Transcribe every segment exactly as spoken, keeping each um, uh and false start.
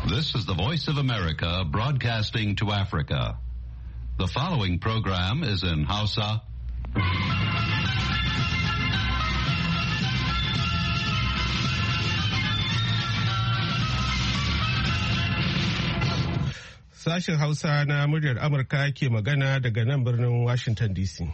This is the Voice of America broadcasting to Africa. The following program is in Hausa. Sashen Hausa na muryar Amurka ke magana daga nan birnin Washington D C.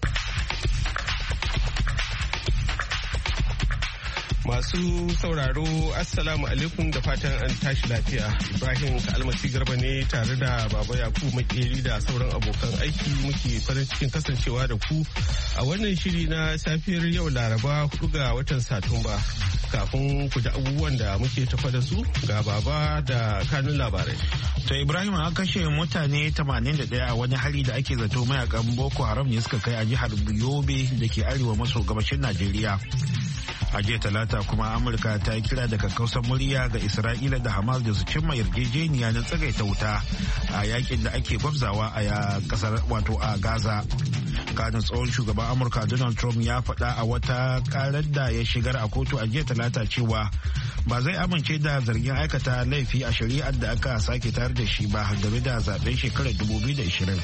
Masu sauraro, Assalamu alaikum da fatan an tashi lafiya. Ibrahim Kalmasi Garba ne tare da Baba Yakubu Makeri da sauran abokan aiki muke farin cikin kasancewa da ku a wannan shiri na safiyar yau Laraba hudu ga watan Satumba. Kafin ku ji abubuwan da muke tafa da su ga Baba da kanun labarai. To Ibrahim, an kashe mutane tamanin da ɗaya a wani hari da ake zato mayakan Boko Haram ne suka kai a jihar Yobe da ke arewa maso gabashin Najeriya. A jiya talata kuma Amurka ta yi kira da kakkausar murya ga Isra'ila da Hamas da su cimma yarjejeniya na tsagaita wuta a yakin da ake gwabzawa a kasar wato a Gaza. Kanin tsohon shugaban Amurka Donald Trump ya faɗa a wata karar da ya shigar a kotu a jiya talata cewa ba zai amince da zargin aikata laifi a shari'ar da aka sake tare da shi ba game da zaben shekarar dubu biyu da ashirin.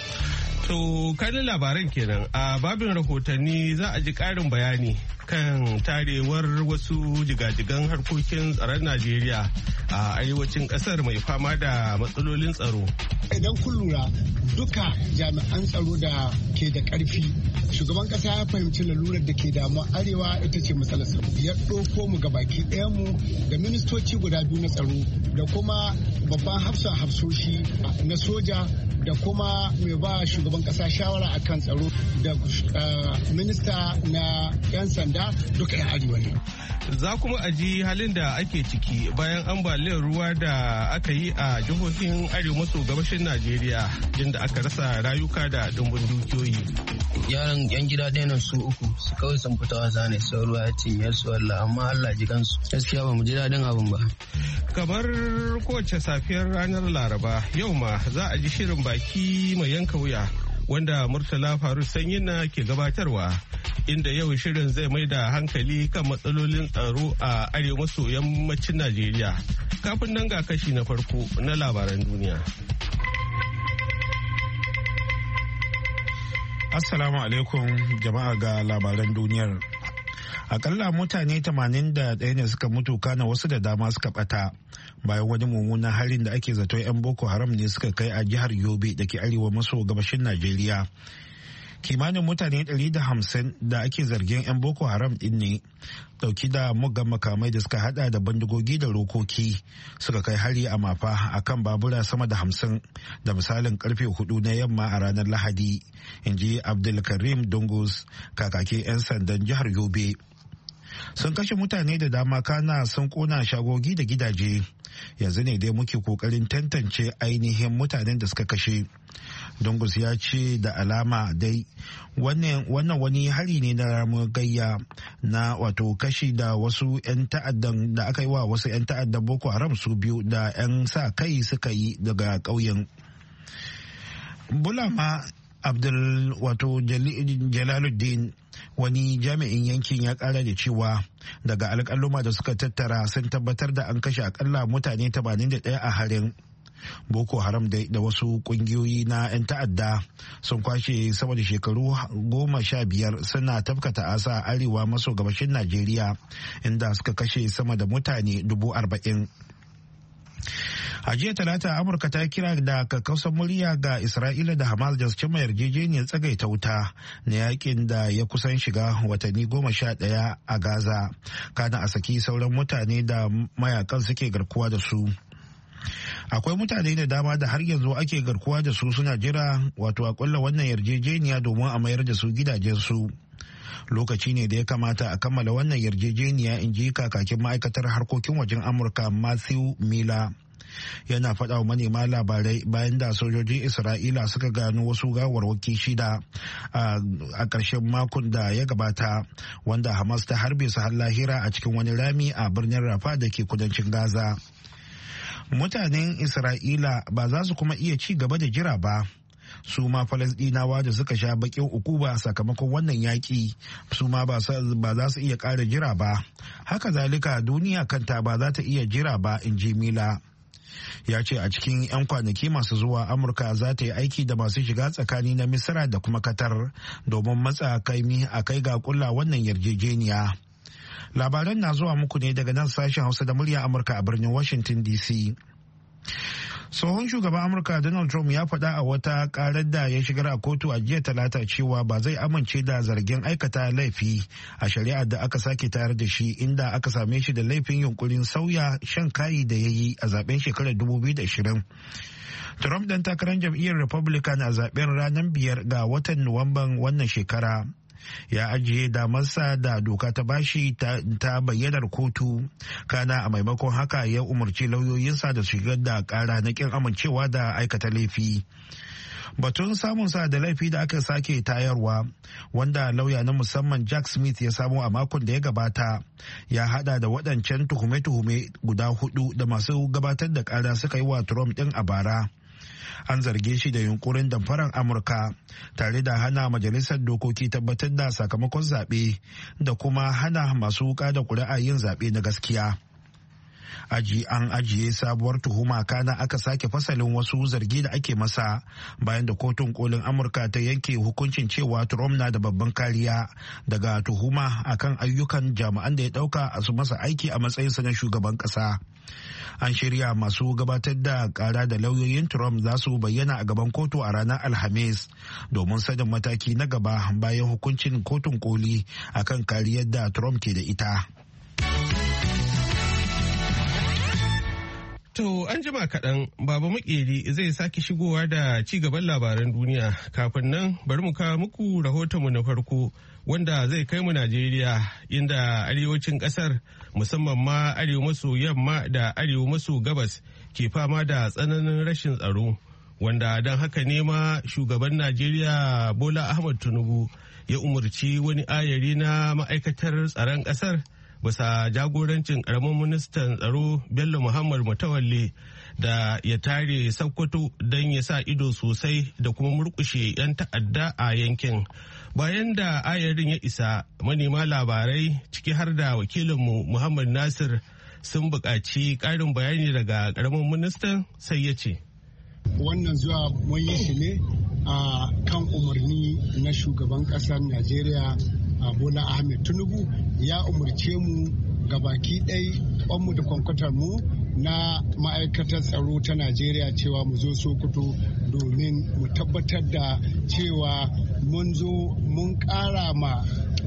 To kanin labaran kenan a babin rahotanni za a ji ƙarin bayani kan tarewar wasu jigajigan harkokin tsaron Najeriya a arewacin ƙasar mai fama da matsalolin tsaro. Idan kun lura duka jami'an tsaro da ke da ƙarfi, shugaban ƙasa ya fahimci lalurar da ke damuwa arewa ita ce matsalar tsaro. Ya ɗauko mu gabaki ɗayanmu da ministoci guda biyu na tsaro da kuma babban hafsa hafsoshi na soja da kuma mai ba shugaban kasa shawara akan tsaro da minista na 'yan sanda duka 'yan arewa ne. Za kuma a ji halin da ake ciki bayan ambaliyar ruwa da aka yi a jihohin arewa maso gabashin Najeriya inda aka rasa rayuka da dumbin dukiyoyi. Yaran 'yan gida ɗaya nan su uku su kawai sun fita wasa ne sau ruwa ya cinye su Allah, amma Allah ji kansu. Gaskiya ba mu ji daɗin abin ba. Kamar kowace safiyar ranar Laraba yau ma za a ji shirin baki mai yanka wuya wanda Murtala Faru Sanyina ke gabatarwa, inda yau shirin zai mai da hankali kan matsalolin tsaro a arewa maso yammacin Najeriya. Kafin nan ga kashi na farko na labaran duniya. Assalamu alaikum jama'a ga labaran duniyar. Akalla mutane tamanin da ɗaya ne suka mutu kana wasu da dama suka bata bayan wani mummunan harin da ake zato 'yan Boko Haram ne suka kai a jihar Yobe da ke arewa maso gabashin Najeriya. Kimanin mutane ɗari da hamsin da ake zargin 'yan Boko Haram ɗin ne dauki da muggan makamai da suka hada da bandigogi da rokoki suka kai hari a Mafa a kan babura sama da hamsin da misalin karfe hudu na yamma a ranar Lahadi, in ji Abdulkarim Dungus, kakakin 'yan sandan jihar Yobe. Sun kashe mutane da dama kana sun kona shagogi da gidaje. Yanzu ne dai muke kokarin tantance ainihin mutanen da suka kashe. Dungus ya ce da alama dai wannan wani hari ne na ramuwar gayya na wato kashi da wasu 'yan ta'addan da aka yi wa wasu 'yan ta'addan Boko Haram su biyu da 'yan sa kai suka yi daga ƙauyen. Bulama Abdul wato Jalaluddin wani jami'in yankin ya kara da cewa daga alƙaluma da suka tattara sun tabbatar da an kashe akalla mutane tamanin da ɗaya a harin. Boko Haram da wasu kungiyoyi na 'yan ta'adda sun kwashe sama da shekaru goma sha biyar suna tafkata asa a arewa maso gabashin Najeriya inda suka kashe sama da mutane dubu arba'in. A jiya talata Amurka ta kira da kakkausar murya ga Isra'ila da Hamas da su cimma yarjejeniyar tsagaita wuta na yakin da ya kusan shiga watanni goma sha ɗaya a Gaza, kana a saki sauran mutane da mayakan suke garkuwa da su. Akwai mutane da dama da har yanzu ake garkuwa da su suna jira wato a kulla wannan yarjejeniya domin a mayar da su gidajensu. Lokaci ne da ya kamata a kammala wannan yarjejeniya, in ji kakakin ma'aikatar harkokin wajen Amurka Matthew Miller. Yana faɗa wa manema labarai bayan da sojojin Isra'ila suka gano wasu gawarwaki shida a ƙarshen makon da ya gabata, wanda Hamas ta harbe su har lahira a cikin wani rami a birnin Rafa da ke kudancin Gaza. Mutanen Isra'ila ba za su kuma iya ci gaba da jira ba. Su ma Falasɗinawa da suka sha bakin ukuba sakamakon wannan yaƙi su ma ba za su iya ƙara jira ba. Haka zalika duniya kanta ba za ta iya jira ba, in ji Mila. ya ce a cikin 'yan kwanaki masu zuwa Amurka za ta yi aiki da masu shiga tsakani na Misira da kuma Qatar domin matsa kaimi a kai ga kulla wannan yarjejeniya. Labaran na zuwa muku ne daga nan sashen Hausa da murya Amurka a birnin Washington D C. Tsohon shugaban Amurka Donald Trump ya faɗa a wata ƙarar da ya shigar a kotu a jiya talata cewa ba zai amince da zargin aikata laifi a shari'ar da aka sake tayar da shi, inda aka same shi da laifin yunkurin sauya shan kayi da ya yi a zaben shekarar dubu biyu da ashirin. Trump dan takarar jam'iyyar Republican a zaben ranar biyar ga watan Nuwamban wannan shekara ya ajiye damarsa da doka ta bashi ta, ta bayyanar kotu, kana a maimakon haka ya umarci lauyoyinsa da shigar da kara na kin amincewa da aikata laifi. Batun samunsa da laifi da aka sake tayarwa, wanda lauya na musamman Jack Smith ya samu a makon da ya gabata, ya hada da waɗancan tuhume-tuhume guda hudu da masu gabatar da kara suka yi wa Trump ɗin a bara. An zarge shi da yunkurin damfarar Amurka tare da hana majalisar dokoki tabbatar da sakamakon zaɓe da kuma hana masu wuka da ƙuri'a yin zaɓe na gaskiya. Aji an ajiye sabuwar tuhuma, kana aka sake fasalin wasu zargi da ake masa bayan da kotun kolin Amurka ta yanke hukuncin cewa Trump na da babban kariya daga tuhuma akan ayyukan jami'an da ya ɗauka a su masa aiki a matsayinsa na shugaban ƙasa. An shirya masu gabatar da kara da lauyoyin Trump za su bayyana a gaban kotu a ranar Alhamis domin sanin mataki na gaba bayan hukuncin kotun koli akan kariyar da Trump ke da ita. To an jima kaɗan Baba Makeri zai sake shigowa da ci gaban labaran duniya. Kafin nan bari mu kawo muku rahotonmu na farko wanda zai kai mu Najeriya, inda arewacin ƙasar musamman ma arewa maso yamma da arewa maso gabas ke fama da tsananin rashin tsaro, wanda don haka ne ma shugaban Najeriya Bola Ahmed Tinubu ya umarci wani ayari na ma'aikatar tsaron ƙasar bisa jagorancin karamin ministan tsaro Bello Muhammad Mutawalle da ya tare Sokoto don ya sa ido sosai da kuma murkushe 'yan ta'adda a yankin. Bayan da ayarin ya isa, manema labarai ciki har da wakilinmu Muhammad Nasir sun buƙaci ƙarin bayani daga karamin ministan, sai ya ce. Wannan zuwa mun yi shi ne a kan umarni na shugaban ƙasar Najeriya Bola Ahmed Tinubu. Ya umarce mu gabaki ɗai kwanmu da kwankwatar mu na ma'aikatar tsaro ta Najeriya cewa mu zo Sokoto domin mu tabbatar da cewa mun zo mun ƙara ma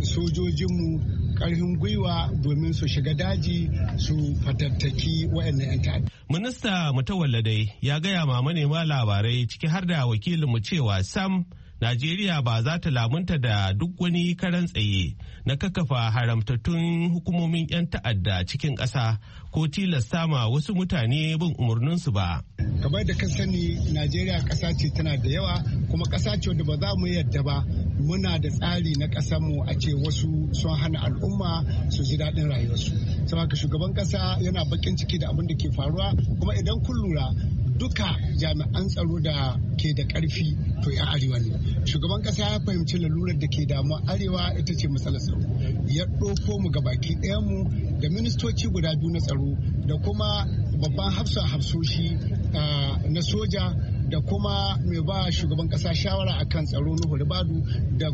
sojojinmu ƙarfin gwiwa domin su shiga daji su fatattaki waɗannan 'yan ta'adda. Minista Mutawalladai ya gaya ma manema labarai ciki har da wakilinmu cewa sam Najeriya ba za ta lamunta da duk wani karan tsaye na kakafa haramtattun hukumomin 'yan ta'adda cikin ƙasa ko tilasta ma wasu mutane bin umarninsu ba. Kamar da ka sani, Najeriya ƙasa ce tana da yawa, kuma ƙasa ce wadda ba za mu yadda ba muna da tsari na ƙasarmu a ce wasu sun hana al'umma su ji daɗin rayuwarsu. Saboda shugaban ƙasa yana bakin ciki da abin da ke faruwa, kuma idan kun lura duka jami'an tsaro da ke da ƙarfi to ya arewa ne. Shugaban ƙasa ya fahimci lalurar da ke damuwa arewa ita ce matsalar tsaro. Ya ɗauko mu gabaki ɗayanmu da ministoci guda biyu na tsaro da kuma babban hafsan hafsoshi na soja da kuma mai ba shugaban kasa shawara akan tsaro Nuhu Ribadu da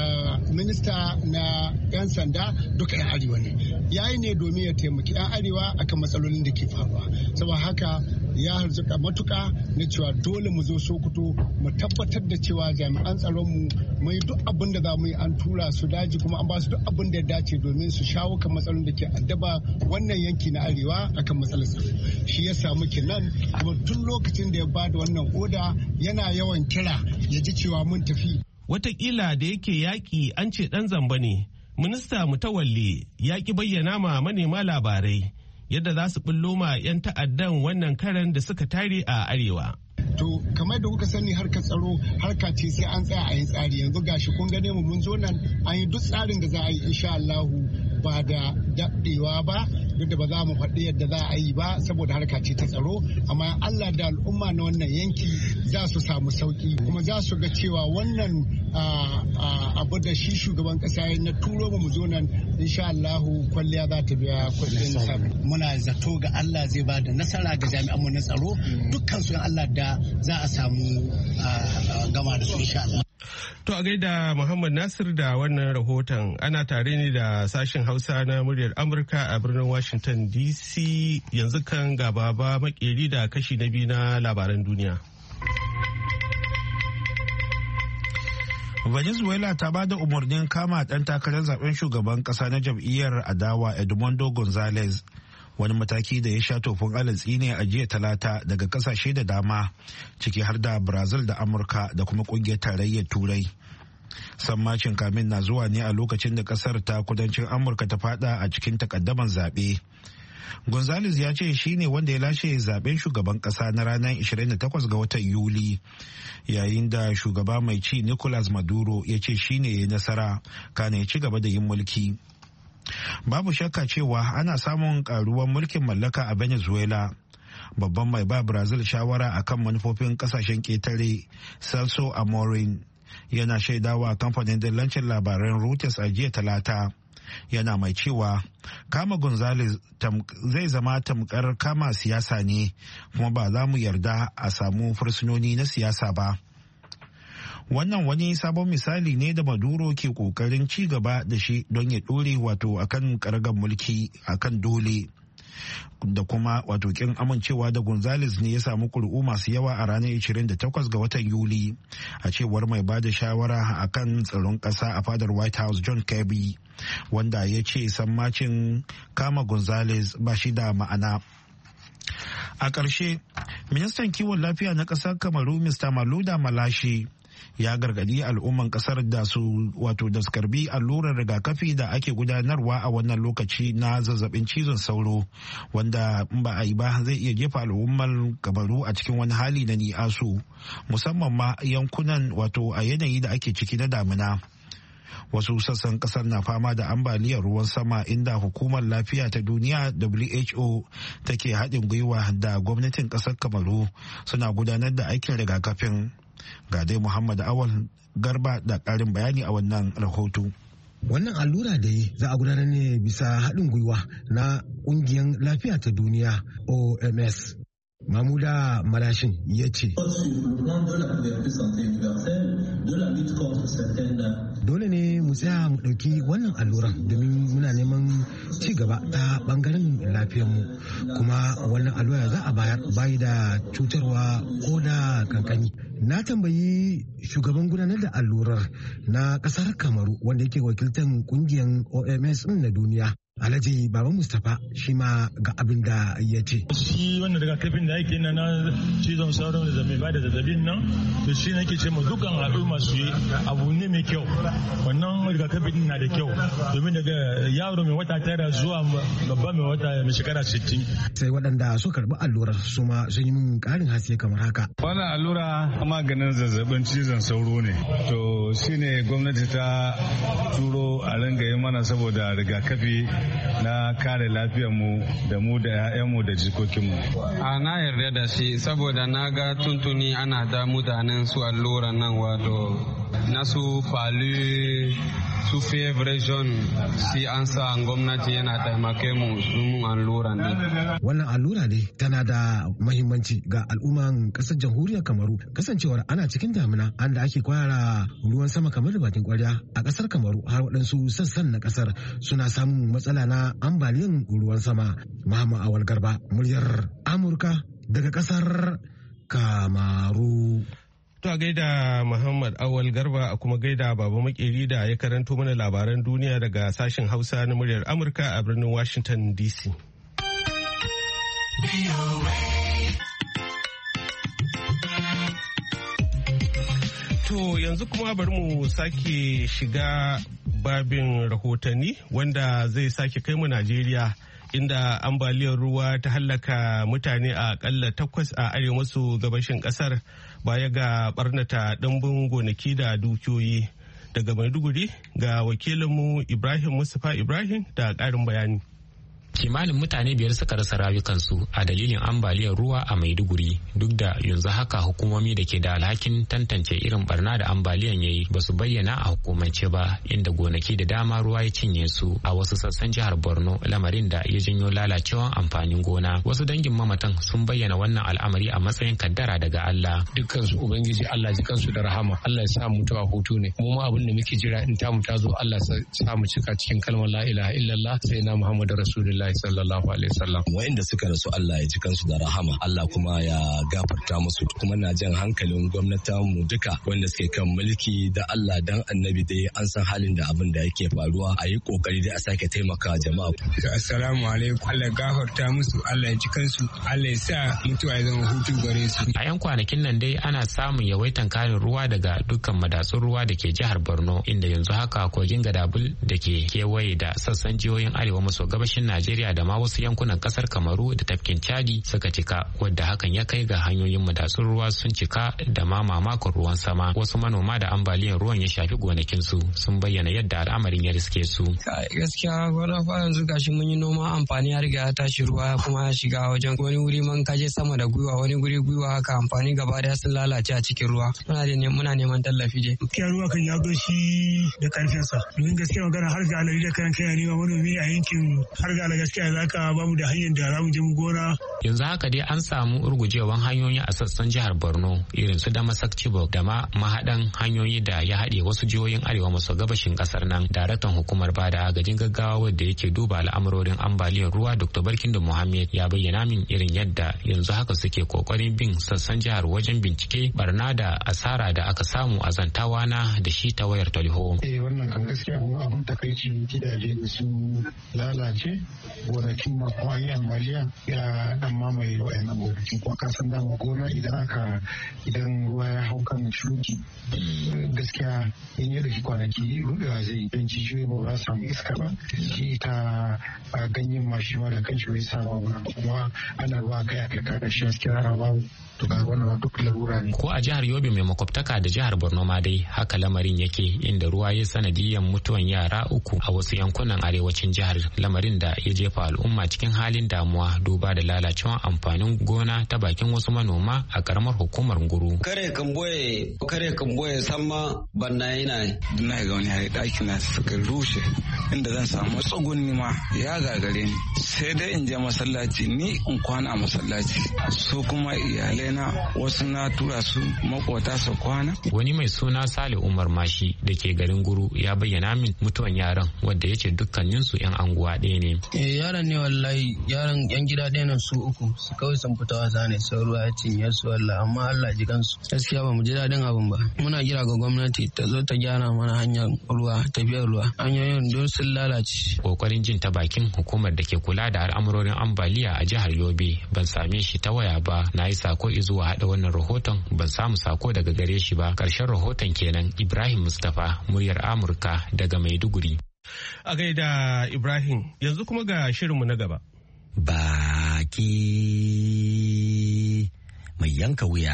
minista na 'yan sanda duka 'yan arewa ne. Yayi ne domin ya taimaki 'yan arewa akan matsalolin da ke faruwa. Saboda haka ya harzuka matuka na cewa dole mu zo Sokoto mu tabbatar da cewa jami'an tsaronmu mai duk abin da za mu yi an tura su daji, kuma an ba su duk abin da ya dace domin su shawo kan matsalolin da ke addaba wannan yanki na arewa akan matsalar tsaro. Shi ya samu kenan, kuma tun lokacin da ya ba da wannan oda yana yawan kira ya ji cewa mun tafi. Wataƙila da yake yaƙi an ce ɗan zamba ne, minista Mutawalle ya ƙi bayyana ma manema labarai yadda za su bullo ma 'yan ta'addan wannan karan da suka tare a arewa. To kamar da kuka sani, harkar tsaro harka ce sai an tsaya a yin tsari. Yanzu gashi kun gane mu mun zo nan an yi duk tsarin da za a yi, insha Allahu ba da daɗewa ba duk da ba za mu faɗi yadda za a yi ba saboda harka ce ta tsaro, amma Allah da al'umma na wannan yanki za su samu sauki kuma za su ga cewa wannan abu da shi shugaban kasa na turo mu zo nan insha Allahu kwalliya za ta biya kuɗin sabu. Muna zato ga Allah zai ba da nasara ga jami'an mu na tsaro dukkan su Allah da za a samu gama da su insha Allah. To a gaida Muhammad Nasir da wannan rahoton, ana tare ne da sashen Hausa na muryar Amurka a birnin Washington D C. Yanzu kan ga Baba Makeri da kashi na biyu na labaran duniya. Venezuela ta ba da umarnin kama ɗan takarar zaben shugaban ƙasa na jam'iyyar adawa Edmundo Gonzalez, wani mataki da ya sha tofin alatsi ne a jiya talata daga kasashe da dama ciki har da Brazil da Amurka da kuma kungiyar tarayyar Turai. Sammacin kamin na zuwa ne a lokacin da kasar ta kudancin Amurka ta fada a cikin takaddaman zaɓe. Gonzalez ya ce shi ne wanda ya lashe zaben shugaban kasa na ranar ishirin da takwas ga watan Yuli, yayin da shugaba mai ci Nicolas Maduro ya ce shi ne ya nasara kana ya ci gaba da yin mulki. Babu shakka cewa ana samun karuwar mulkin mallaka a Venezuela. Babban mai ba Brazil shawara akan manufofin kasashen ketare, Celso Amorim, yana shaidawa kamfanin dillancin labaran Reuters a jiya talata. Yana mai cewa kama Gonzalez zai zama tamkar kama siyasa ne, kuma ba za mu yarda a samu fursunoni na siyasa ba. Wannan wani sabon misali ne da Maduro ke kokarin ci gaba da shi don ya dore wato akan karagar mulki akan dole, da kuma wato kin amincewa da Gonzalez ne ya samu kuri'u masu yawa a ranar ishirin da takwas ga watan Yuli, a cewar mai bada shawara akan tsaron ƙasa a fadar White House John Kirby, wanda ya ce sammacin kama Gonzalez ba shi da ma'ana. A ƙarshe, ministan kiwon lafiya na ƙasar Kamaru Mister Maluda Malashi ya gargadi al'umman kasar da su wato da su karbi allurar rigakafi da ake gudanarwa a wannan lokaci na zazzabin cizon sauro, wanda in ba a yi ba zai iya jefa al'ummar Kamaru a cikin wani hali na ni'asu, musamman ma yankunan wato a yanayi da ake ciki na damina. Wasu sassan kasar na fama da ambaliyar ruwan sama, inda hukumar lafiya ta duniya W H O take haɗin gwiwa da gwamnatin kasar Kamaru suna gudanar da aikin rigakafin. Ga dai Muhammad Awal Garba da ƙarin bayani a wannan rahoto. Wannan allura da yi za a gudanar ne bisa haɗin gwiwa na ƙungiyar lafiya ta duniya O M S. Mamuda Malashin ya ce, dole ne mu tsaya mu ɗauki wannan alluran domin muna neman ci gaba ta ɓangaren lafiyarmu, kuma wannan allura za a bayar bayi da cutarwa ko da kankani. Na tambayi shugaban gudanar da allurar na ƙasar Kamaru wanda yake wakiltar ƙungiyar O M S na duniya, Alhaji Baba Mustapha, shi ma ga abin da ya ce. Shi wannan rigakafin da ake na cizon sauran da zame ba da zazzabin nan, to shi nake ce ma dukkan al'umma su yi abu ne mai kyau. Wannan rigakafin na da kyau domin daga yaro mai wata tara zuwa babba mai wata mai shekara sittin. Sai waɗanda su karɓi allurar su ma sun yi min ƙarin haske kamar haka. Wannan allura maganin zazzabin cizon sauro ne. To shine gwamnati ta turo a ringa yi mana saboda rigakafi na kare lafiyarmu da mu da 'ya'yanmu da jikokinmu. A na yarda da shi saboda na ga tuntuni ana da mutanen su alluran nan, wato na su falu su fevre jaune, shi an sa gwamnati yana taimake mu su mun alluran ne. Wannan allura ne tana da mahimmanci ga al'umman kasar jamhuriyar Kamaru, kasancewar ana cikin damina an da ake kwara ruwan sama kamar da bakin kwarya a kasar Kamaru, har waɗansu sassan na kasar suna samun matsala na ambaliyan ruwan sama. Muhammad Awal Garba, muryar Amurka daga kasar Kamaru. To a gaida Muhammad Awal Garba, a kuma gaida Baba Makeri da ya karanto mana labaran duniya daga sashen Hausa na muryar Amurka a birnin Washington D C. To yanzu kuma bari mu sake shiga babin rahotanni wanda zai sake kai mu Najeriya, inda ambaliyar ruwa ta hallaka mutane a akalla takwas a arewa maso gabashin kasar baya ga barnata ɗimbin gonaki da dukiyoyi. Daga Maiduguri ga wakilinmu Ibrahim Mustapha Ibrahim da ƙarin bayani. kimanin mutane biyar suka rasa rayukansu a dalilin ambaliyar ruwa a Maiduguri, duk da yanzu haka hukumomi da ke da alhakin tantance irin barna da ambaliyan yayi ba su bayyana a hukumance ba, inda gonaki da dama ruwa ya cinye su a wasu sassan jihar Borno, lamarin da ya janyo lalacewan amfanin gona. Wasu dangin mamatan sun bayyana wannan al'amari a matsayin kaddara daga Allah. Dukkan su ubangiji Allah ji kansu da rahama, Allah ya sa mutuwa hutu ne. Mu ma abin da muke jira in ta mu ta zo, Allah ya sa mu cika cikin kalmar la ilaha illallah sai na Muhammadu Rasulullahi sallallahu alaihi wasallam. Wa'inda suka rasu Allah ya ji kansu da rahama, Allah kuma ya gafarta musu. Kuma na jan hankalin gwamnatin mu duka wanda suke kan mulki da Allah dan annabi dai an san halin da abin da yake faruwa, a yi kokari dai a sake taimaka jama'a. Assalamu alaikum, Allah gafarta musu, Allah ya ji kansu, Allah ya sa mutuwa ya zama hutu gare su. A yan kwanakin nan dai ana samun yawaitan karin ruwa daga dukkan madatsun ruwa da ke jihar Borno, inda yanzu haka kogin Gadabul da ke kewaye da sassan jihohin arewa maso gabashin Najeriya da ma wasu yankunan kasar Kamaru da tafkin Chadi suka cika, wadda hakan ya kai ga hanyoyin madatsun ruwa sun cika da ma mamakon ruwan sama. Wasu manoma da ambaliyar ruwan ya shafi gonakinsu sun bayyana yadda al'amarin ya riske su. Gaskiya wani fa yanzu gashi mun yi noma, amfani ya riga ya tashi, ruwa kuma ya shiga wajen wani wuri man kaje sama da gwiwa, wani guri gwiwa haka, amfani gaba daya sun lalace a cikin ruwa. Muna da muna neman tallafi je. Gaskiya ruwa kan ya zo shi da karfin sa. Domin gaskiya magana har ga alari da kan kai ne manomi a yankin har ga gaskiya zaka bamu da hanyar da za mu je mu gona. Yanzu haka dai an samu urgujewan hanyoyi a sassan jihar Borno irin su Damasak, Chibok da ma mahadan hanyoyi da ya haɗe wasu jihohin arewa maso gabashin kasar nan. Daraktan hukumar bada agajin gaggawa wadda yake duba al'amurorin ambaliyar ruwa Dr. Barkindo Muhammad ya bayyana min irin yadda yanzu haka suke kokarin bin sassan jihar wajen bincike barna da asara da aka samu a zantawa na da shi ta wayar talho. Eh wannan kan gaskiya mu abun takaici, gidaje da su lalace, gonakin ma kuma an yi ambaliya ya dan mamaye wa'annan gonakin, kuma ka san dama gona idan aka idan ruwa ya hau kan shuki gaskiya in yi da shi kwanaki rubewa zai don jijiyoyi ba za su samu iska ba, shi ta ganyen ma shi ma da kan shi bai samu ba, kuma ana ruwa kai a kai kada shi gaskiya ana babu. To ga wannan duk larura ne. Ko a jihar Yobe mai makwabtaka da jihar Borno ma dai haka lamarin yake, inda ruwa ya sanadiyan mutuwan yara uku a wasu yankunan arewacin jihar, lamarin da ya jefa al'umma cikin halin damuwa duba da lalacewan amfanin gona ta bakin wasu manoma a karamar hukumar Nguru. Kare kamboye kare kamboye samma banna yana na ga wani hari daki na suka rushe, inda zan samu tsugunni ma ya gagare ni, sai dai in je masallaci ni in kwana a masallaci, su kuma iyalai na wasu na tura su makwata su kwana. Wani mai suna Sale Umar Mashi da ke garin Guru ya bayyana min mutuwan yaran, wanda ya ce dukkaninsu yan anguwa ɗaya ne. Eh yaran ne wallahi, yaran yan gida ɗaya nan su uku, su kawai sun fita wasa ne, sai ruwa ya cinye su wallahi, amma Allah ji kansu. Gaskiya ba mu ji daɗin abin ba. Muna kira ga gwamnati ta zo ta gyara mana hanyar ruwa, tafiyar ruwa. Hanyoyin don sun lalace. Kokarin jin ta bakin hukumar da ke kula da al'amurorin ambaliya a jihar Yobe ban same shi ta waya ba. Na yi sako zuwa haɗa wannan rahoton ban samu sako daga gare shi ba. Ƙarshen rahoton kenan. Ibrahim Mustapha, muryar Amurka daga Maiduguri. A gaida Ibrahim, yanzu kuma ga shirinmu na gaba. Baki mai yanka wuya.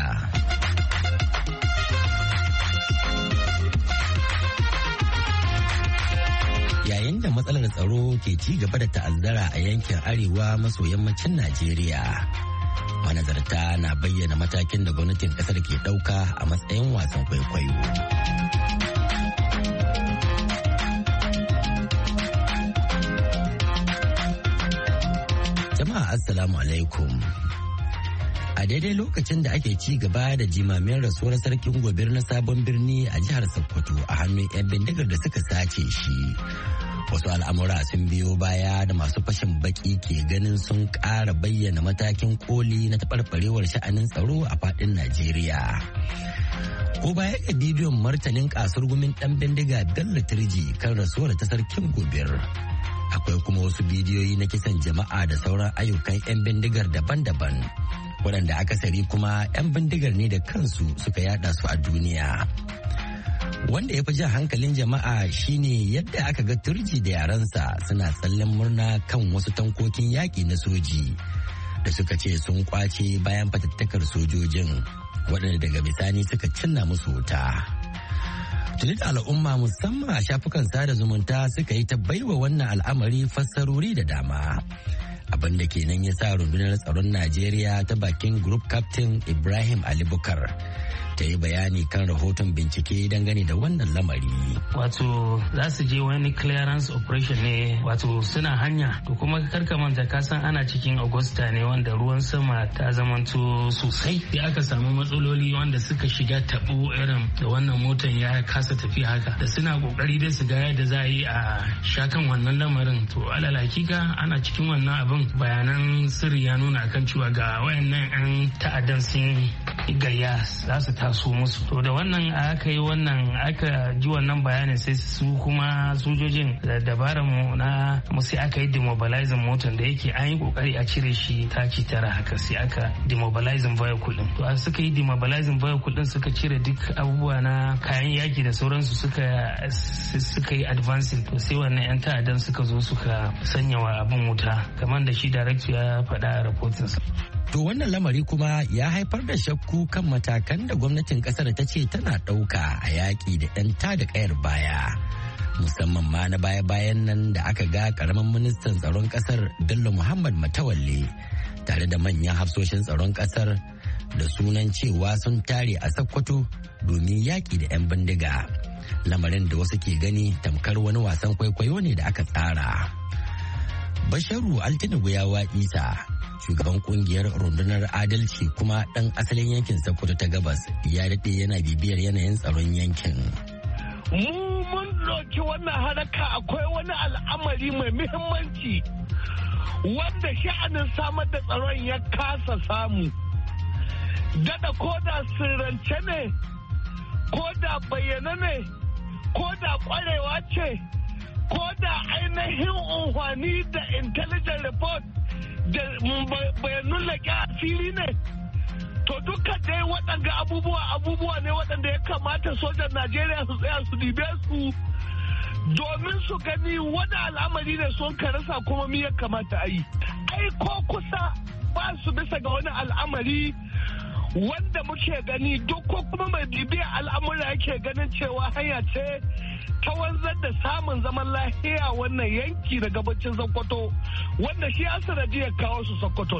Yayin da matsalar tsaro ke ci gaba da ta'azzara a yankin arewa maso yammacin Najeriya, manazarta na bayyana matakin da gwamnatin kasar ke ɗauka a matsayin wasan kwaikwayo. Jama'a assalamu alaikum. A daidai lokacin da ake ci gaba da jimamin rasuwar sarkin gobir na sabon birni a jihar Sokoto a hannun 'yan bindigar da suka sace shi, wasu al'amura sun biyo baya da masu fashin baki ke ganin sun ƙara bayyana matakin koli na taɓarɓarewar sha'anin tsaro a faɗin Najeriya. Ko baya ga bidiyon martanin kasurgumin ɗan bindiga Bello Turji kan rasuwar ta sarkin gobir, akwai kuma wasu bidiyoyi na kisan jama'a da sauran ayyukan 'yan bindigar daban-daban, waɗanda akasari kuma 'yan bindigar ne da kansu suka yada su a duniya. Wanda ya fi jan hankalin jama'a shine yadda aka ga Turji da yaransa suna tsallen murna kan wasu tankokin yaƙi na soji da suka ce sun kwace bayan fatattakar sojojin, waɗanda daga bisani suka cinna musu wuta. Tuni da al'umma musamman a shafukan sada zumunta suka yi ta baiwa wannan al'amari fassarori da dama, abin da kenan ya sa rundunar tsaron Najeriya ta bakin Group Captain Ibrahim Ali Bukar ta yi bayani kan rahoton bincike dangane da wannan lamari. Wato za su je wani clearance operation ne, wato suna hanya, to kuma karka manta ka san ana cikin Agusta ne wanda ruwan sama ta zamanto sosai, sai aka samu matsaloli wanda suka shiga tabo irin da wannan motan ya kasa tafiya haka, da suna kokari dai su ga yadda za a yi a shakan wannan lamarin. To alal hakika ana cikin wannan abin, bayanan sirri ya nuna akan cewa ga wayannan yan ta'addan sun gayya za su taso musu. To da wannan aka yi wannan aka ji wannan bayanin, sai su kuma sojojin da dabaran mu na mu sai aka yi demobilizing motar da yake an yi kokari a cire shi ta ci tara haka, sai aka demobilizing vehicle din. To a suka yi demobilizing vehicle din, suka cire duk abubuwa na kayan yaki da sauransu, suka suka yi advancing. To sai wannan yan ta'addan suka zo suka sanya wa abin wuta kamar da shi director ya faɗa a rahotonsa. To wannan lamari kuma ya haifar da shakku kan matakan da gwamnatin kasar ta ce tana ɗauka a yaƙi da ɗan tada ƙayar baya. Musamman ma na baya-bayan nan da aka ga ƙaramin ministan tsaron ƙasar Bello Muhammad Matawalle tare da manyan hafsoshin tsaron ƙasar da sunan cewa sun tare a Sokoto domin yaƙi da 'yan bindiga. Lamarin da wasu ke gani tamkar wani wasan kwaikwayo ne da aka tsara. Basharu Altinubu Yawa Isa, shugaban kungiyar rundunar adalci kuma dan asalin yankin Sokoto ta gabas, ya daɗe yana bibiyar yanayin tsaron yankin. Mu mun ɗauki wannan haraka akwai wani al'amari mai muhimmanci wanda sha'anin samar da tsaron ya kasa samu. Dada koda sirrance ne, koda bayyana ne, koda kwarewa ce, koda ainihin unhwani da intelligent report da bayanun laƙi asiri ne. To dukkan dai waɗanda abubuwa abubuwa ne waɗanda ya kamata sojan Najeriya su tsaya su dibe su domin su gani wani al'amari ne sun karasa kuma mi ya kamata a yi. Ai ko kusa ba su bisa ga wani al'amari wanda muke gani duk ko kuma mai bibiyar al'amura yake ganin cewa hanya ce ta wanzar da samun zaman lafiya wannan yanki da gabacin Sokoto wanda shi ya sanadiyar kawo su Sokoton.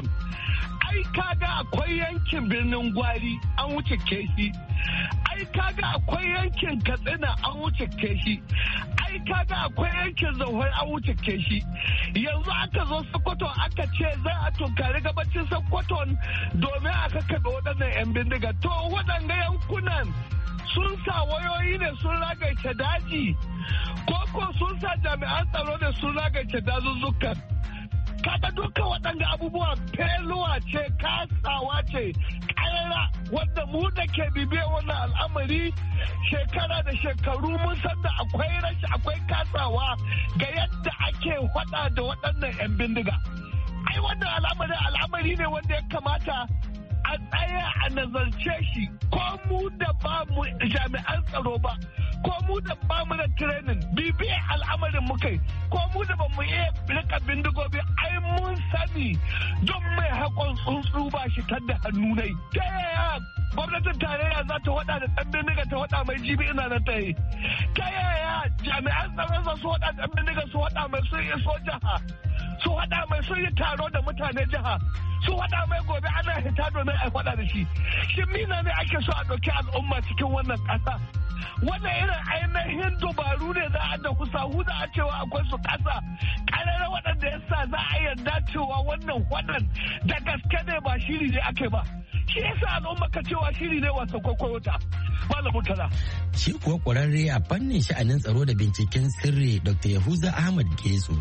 Ai kaga akwai yankin birnin Gwari an wuce keshi. Ai kaga akwai yankin Katsina an wuce keshi. Ai kaga akwai yankin Zauhar an wuce keshi. Yanzu aka zo Sokoto aka ce za a tunkari gabacin Sokoton domin aka kaɗa waɗannan 'yan bindiga. To waɗanga yankunan sun sa wayoyi ne sun ragaice daji, ko ko sun sa jami'an tsaro ne sun ragaice dazuzzukan. Kada duka waɗanda abubuwa feluwa ce, kasawa ce, ƙarara wanda mu da ke bibiya wannan al'amari shekara da shekaru mun san da akwai rashi akwai kasawa ga yadda ake faɗa da waɗannan 'yan bindiga. Ai wannan al'amari al'amari ne wanda ya kamata a tsaya a nazarce shi, ko mu da ba mu jami'an tsaro ba, ko mu da ba mu da training bibiyar al'amarin mu kai, ko mu da ba mu iya rika bindigobi, ai mun sani don mai haƙon tsuntsu ba shi tadda hannu nai. Ta yaya gwamnatin tarayya za ta waɗa da ɗan bindiga ta waɗa mai jibi ina na ta yi? Ta yaya jami'an tsaron za su waɗa ɗan bindiga su waɗa mai sun iso jiha? Su waɗa mai sun yi taro da mutane jiha? Su waɗa mai gobe ana hita domin a faɗa da shi? Shin mina ne ake so a ɗauki al'umma cikin wannan ƙasa? Wannan irin ainihin dubaru ne za a da kusa huda a cewa akwai su ƙasa ƙararra waɗanda ya sa za a yarda cewa wannan waɗan da gaske ne ba shiri ne ake ba. Shi yasa al'umma ka cewa shiri ne wasa kwaikwayo ta. Malamu tana. Shi kuwa ƙwararre a fannin sha'anin tsaro da binciken sirri Doctor Yahuza Ahmad Getsu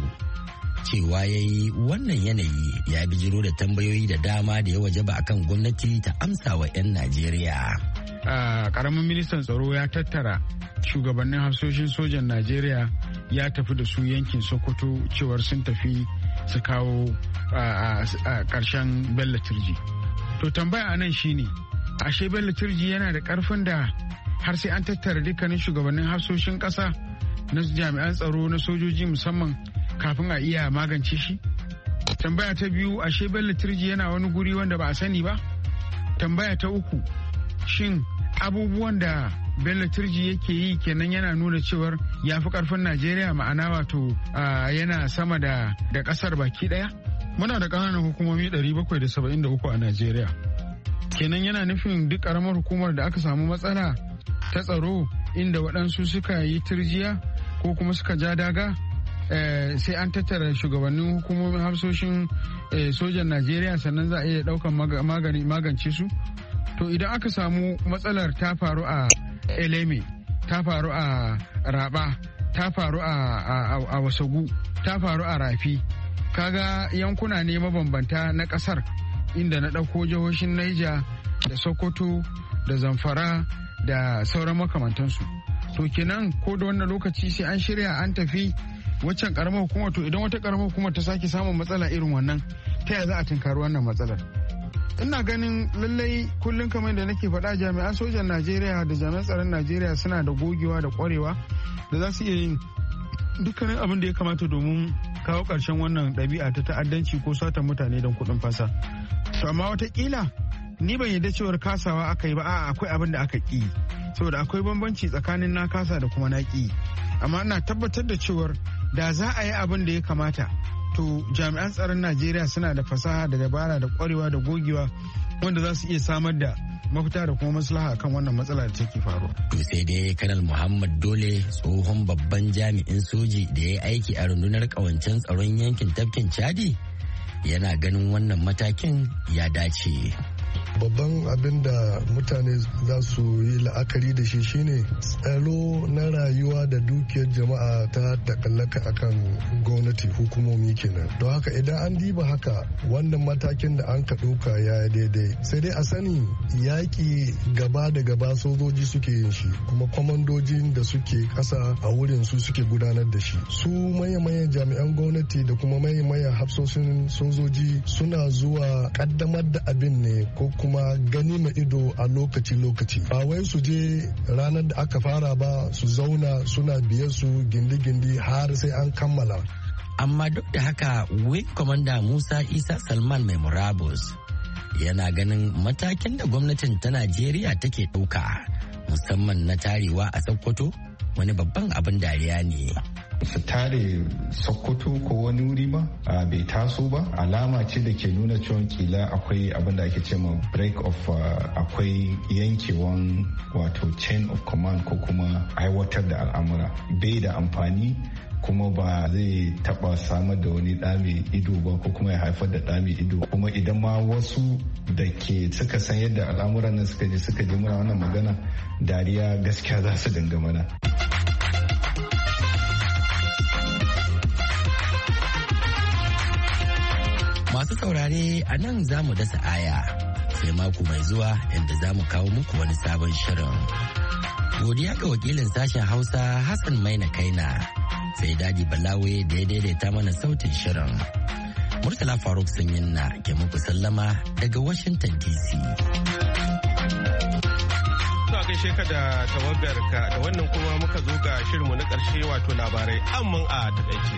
cewa ya yi wannan yanayi ya bijiro da tambayoyi da dama da ya wajaba akan gwamnati ta amsa wa 'yan Najeriya. Karamin ministan tsaro ya tattara shugabannin hafsoshin sojan Najeriya ya tafi da su yankin Sokoto cewar sun tafi su kawo a ƙarshen Bello Turji. To tambaya anan shine, ashe Bello Turji yana da ƙarfin da har sai an tattara dukkanin shugabannin hafsoshin ƙasa na jami'an tsaro na sojoji musamman kafin a iya magance shi? Tambaya ta biyu, ashe Bello Turji yana wani guri wanda ba a sani ba? Tambaya ta uku, shin abubuwan da Bello Turji yake yi kenan yana nuna cewar ya fi karfin Najeriya, ma'ana wato yana sama da da kasar baki daya? muna da ƙananan hukumomi ɗari bakwai da saba'in da uku a Najeriya. Kenan yana nufin duk ƙaramar hukumar da aka samu matsala ta tsaro inda waɗansu suka yi turjiya ko kuma suka ja daga sai an tattara shugabannin hukumomin hafsoshin sojan Najeriya sannan za a iya ɗaukan magance su. To idan aka samu matsalar ta faru a Eleme, ta faru a Raba, ta faru a Wasagu, ta faru a Rafi, kaga yankuna ne mabambanta na ƙasar inda na ɗauko jihohin Niger da Sokoto da Zamfara da sauran makamantansu. To kenan ko da wannan lokaci sai an shirya an tafi waccan karamar hukumar, to idan wata karamar hukumar ta sake samun matsala irin wannan, ta yaya za a tunkari wannan matsalar? Ina ganin lallai kullum kamar da nake faɗa, jami'an sojan Najeriya da jami'an tsaron Najeriya suna da gogewa da ƙwarewa da za su iya yin dukkanin abin da ya kamata domin kawo ƙarshen wannan ɗabi'a ta ta'addanci ko satan mutane don kuɗin fasa. To amma watakila ni ban yarda cewar kasawa aka yi ba, a'a akwai abin da aka ƙi, saboda akwai bambanci tsakanin na kasa da kuma na ƙi. Amma ina tabbatar da cewar da za a yi abin da ya kamata, to jami'an tsaron Najeriya suna da fasaha da dabara da ƙwarewa da gogewa wanda za su iya samar da mafita da kuma maslaha akan wannan matsala da take faruwa. To sai dai Kanal Muhammad Dole, tsohon babban jami'in soji da ya aiki a rundunar ƙawancen tsaron yankin tafkin Chadi, yana ganin wannan matakin ya dace. Babban abin da mutane za su yi la'akari da shi shine tsaro na rayuwa da dukiyar jama'a ta takallaka akan gwamnati, hukumomi kenan. Don haka idan an diba haka, wannan matakin da an ka ɗauka ya daidai. Sai dai a sani yaƙi gaba da gaba sojoji suke yin shi, kuma kwamandojin da suke ƙasa a wurin su suke gudanar da shi. Su manya-manyan jami'an gwamnati da kuma manya-manyan hafsoshin sojoji suna zuwa ƙaddamar da abin ne ko kuma gani ma ido a lokaci-lokaci, ba wai su je ranar da aka fara ba su zauna suna biye su gindi-gindi har sai an kammala. Amma duk da haka, Wing Commander Musa Isa Salman mai murabus yana ganin matakin da gwamnatin ta Najeriya take ɗauka, musamman na tarewa a Sokoto, wani babban abin dariya ne. Su tare Sokoto ko wani wuri ba a bai taso ba, alama ce da ke nuna cewa kila akwai abin da ake ce ma break of akwai yankewan wato chain of command ko kuma aiwatar da al'amura. Bai da amfani kuma ba zai taba samar da wani ɗa mai ido ba ko kuma ya haifar da ɗa mai ido. Kuma idan ma wasu da ke suka san yadda al'amuran nan suka je suka ji muna wannan magana, dariya gaskiya za su dinga mana. Masu saurare, a nan za mu dasa aya sai mako mai zuwa inda za mu kawo muku wani sabon shirin. Godiya ga wakilin sashen Hausa Hassan Maina Kaina, sai Dadi Balawe da ya daidaita mana sautin shirin. Murtala Faruk Sanyinna ke muku sallama daga Washington D C. gaishe ka da tawagarka, da wannan kuma muka zo ga shirinmu na ƙarshe wato labarai amman a takaice.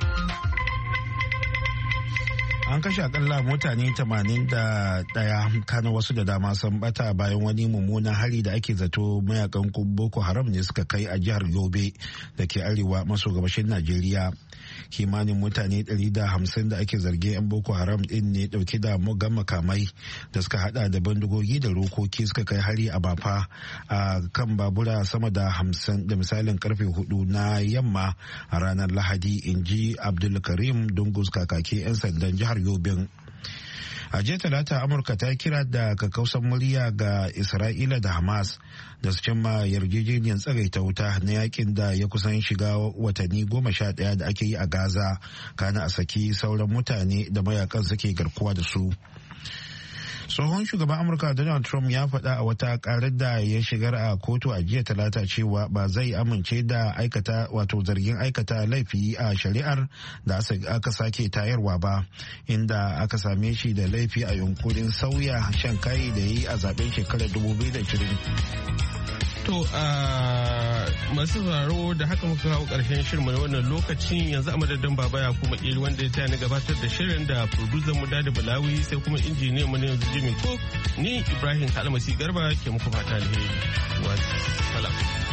An kashe akalla mutane tamanin da ɗaya, kana wasu da dama sun bata bayan wani mummunan hari da ake zato mayakan Boko Haram ne suka kai a jihar Yobe da ke arewa maso gabashin Najeriya. Kimanin mutane ɗari da hamsin da ake zarge 'yan Boko Haram ɗin ne ɗauke da mugan makamai da suka hada da bindigogi da rokoki suka kai hari a Bafa a kan babura sama da hamsin da misalin karfe hudu na yamma a ranar Lahadi, in ji Abdulkarim Dungus, kakaki 'yan sandan jihar Yobin. A jiya talata, Amurka ta kira da kakkausan murya ga Isra'ila da Hamas da su cimma yarjejeniyar tsagaita wuta na yakin da ya kusan shiga watanni goma sha ɗaya da ake yi a Gaza, kana a saki sauran mutane da mayakan suke garkuwa da su. Tsohon shugaban Amurka Donald Trump ya faɗa a wata ƙarar da ya shigar a kotu a jiya talata cewa ba zai amince da aikata wato zargin aikata laifi a shari'ar da aka sake tayarwa ba, inda aka same shi da laifi a yunkurin sauya shan kai da yi a zaben shekarar dubu biyu da ashirin. To a masu sauraro da haka muka kawo ƙarshen shirin na wannan lokacin, yanzu a madadin Baba ya kuma iri wanda ya taya ni gabatar da shirin da producer mu da Balawi sai kuma injiniyan mu ne yanzu Jimmy Cook, ni Ibrahim Kalmasi Garba ke muku fata alheri. Wassalam.